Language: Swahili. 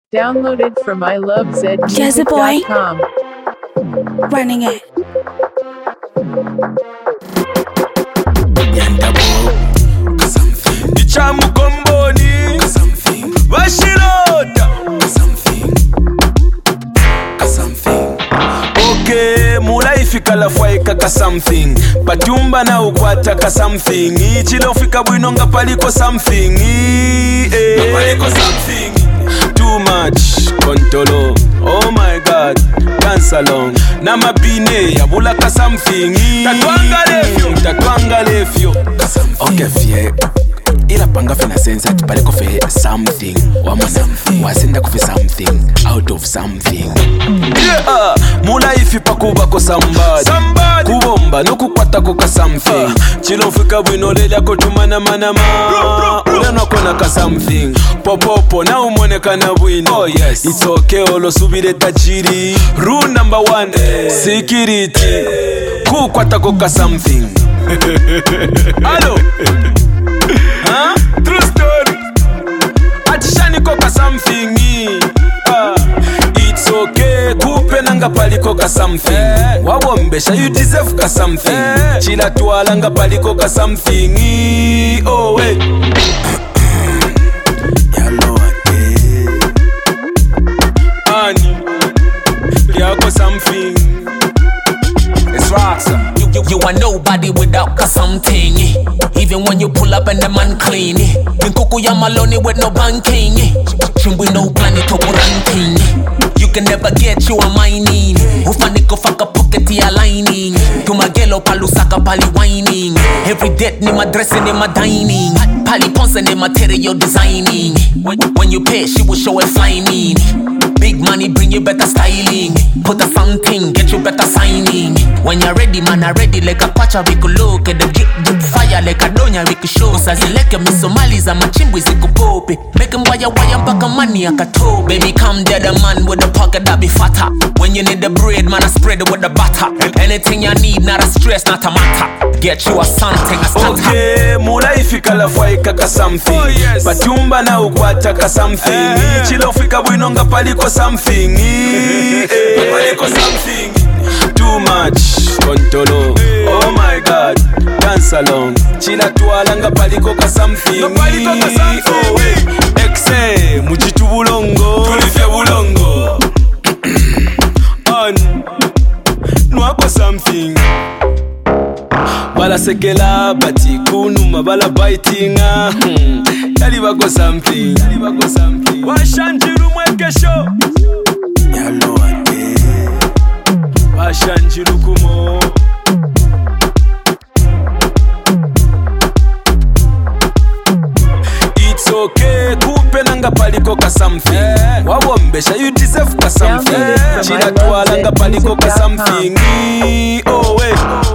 Downloaded from Jazzy Boy. ilovezmusic.com. Running it. Ichamukomboni Vashirota Okay, mulaifi kalafwaika ka something Patumba na ukwata ka something Ichilo fika bwinonga paliko something Paliko something Too much kontolo Oh my god Dance along Na mabine ya bula ka something Tatwanga lefyo Okay fie Ila panga fina sense ati paliko fe something Wamana wasenda kufe something Out of something Yeah Mula ifi pakuba ko somebody Kubomba nukukwata kuka something Chilo fika bwino lelia kotumana manama Uleno kona ka something Popopo na umoneka na bwino Oh yes It's okay olo subire tajiri Rule number 1 Security Kukwata kuka something Hello Huh? True story Atishani koka something It's okay Kupe nanga paliko ka something Wawombesha you deserve ka something Chila tuwalanga paliko ka something Oh wait Yalo ate Ani Liako something It's Roxa You are nobody without something. Even when you pull up and the man clean. Nkuku ya maloni with no banking. Chimbu no planet to ranking. You can never get you a mining. Ufaniko faka pocket ya lining. Tumagelo palusaka pali whining. Every date ni my dressing ni my dining. Pali ponce ni material designing. When you pay she will show a flying. Big money bring you better styling. Put a something, get you better signing. When you're ready, man, I'm ready. Like a pacha, we could look at the drip fire. Like a donya, we could show. Sazileke mi Somalis, I'm a chimbwi, ziku pope. Make him wire, mpaka money, akato. Baby, come there, the man with the pocket that be fatter. When you need the bread, man, I spread it with the butter. Anything you need, not a stress, not a matter. Get you a something, a starter. Okay, mula ifika la fwaika ka something. Oh, yes. Patumba na ukwata ka something. Chilo fika bwinonga paliko something. Paliko something. Too much kontolo Oh my god Dance along Chila tuwalanga paliko ka something Oh wait Exe Mujitu bulongo Tulifya bulongo On Nwako something Bala sekela bati kunuma bala bitinga Yali bako something Washanjiru mwekesho Yalo ate Washanjiru kumo It's okay Kupe nanga paliko ka something Wawombesha you deserve ka something Chila tuwalanga paliko ka something Oh wait